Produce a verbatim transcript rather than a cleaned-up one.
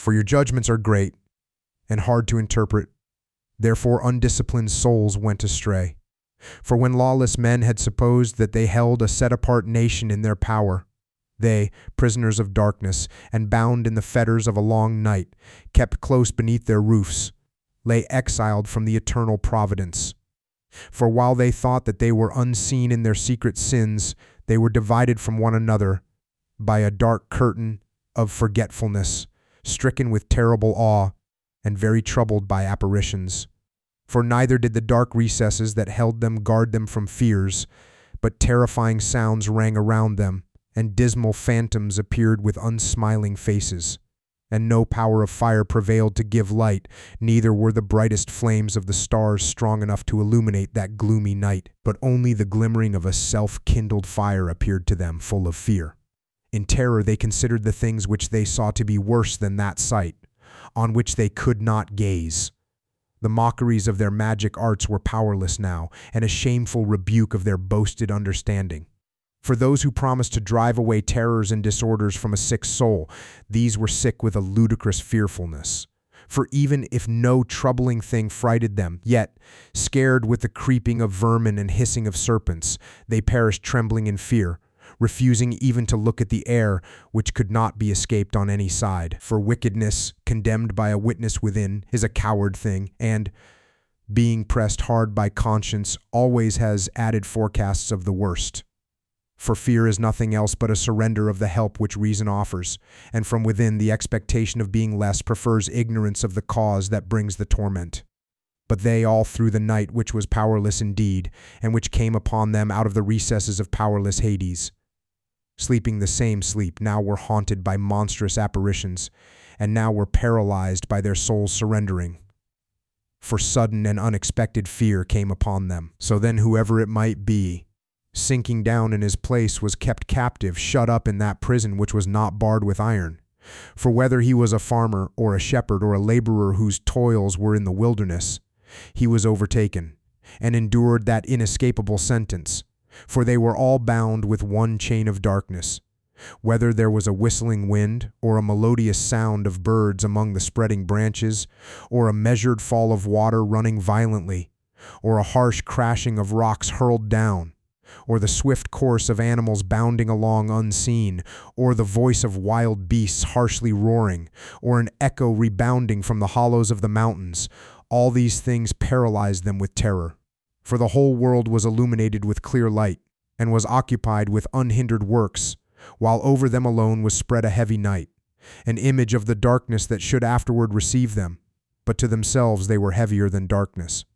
For your judgments are great and hard to interpret. Therefore undisciplined souls went astray. For when lawless men had supposed that they held a set-apart nation in their power, they, prisoners of darkness, and bound in the fetters of a long night, kept close beneath their roofs, lay exiled from the eternal providence. For while they thought that they were unseen in their secret sins, they were divided from one another by a dark curtain of forgetfulness, stricken with terrible awe, and very troubled by apparitions. For neither did the dark recesses that held them guard them from fears, but terrifying sounds rang around them, and dismal phantoms appeared with unsmiling faces. And no power of fire prevailed to give light, neither were the brightest flames of the stars strong enough to illuminate that gloomy night, but only the glimmering of a self-kindled fire appeared to them, full of fear. In terror they considered the things which they saw to be worse than that sight, on which they could not gaze. The mockeries of their magic arts were powerless now, and a shameful rebuke of their boasted understanding. For those who promised to drive away terrors and disorders from a sick soul, these were sick with a ludicrous fearfulness. For even if no troubling thing frighted them, yet, scared with the creeping of vermin and hissing of serpents, they perished trembling in fear, refusing even to look at the air, which could not be escaped on any side. For wickedness, condemned by a witness within, is a coward thing, and, being pressed hard by conscience, always has added forecasts of the worst. For fear is nothing else but a surrender of the help which reason offers, and from within the expectation of being less prefers ignorance of the cause that brings the torment. But they all through the night which was powerless indeed, and which came upon them out of the recesses of powerless Hades, sleeping the same sleep, now were haunted by monstrous apparitions, and now were paralyzed by their souls surrendering. For sudden and unexpected fear came upon them. So then whoever it might be, sinking down in his place, was kept captive, shut up in that prison which was not barred with iron. For whether he was a farmer, or a shepherd, or a laborer whose toils were in the wilderness, he was overtaken, and endured that inescapable sentence. For they were all bound with one chain of darkness. Whether there was a whistling wind, or a melodious sound of birds among the spreading branches, or a measured fall of water running violently, or a harsh crashing of rocks hurled down, or the swift course of animals bounding along unseen, or the voice of wild beasts harshly roaring, or an echo rebounding from the hollows of the mountains, all these things paralyzed them with terror. For the whole world was illuminated with clear light, and was occupied with unhindered works, while over them alone was spread a heavy night, an image of the darkness that should afterward receive them, but to themselves they were heavier than darkness.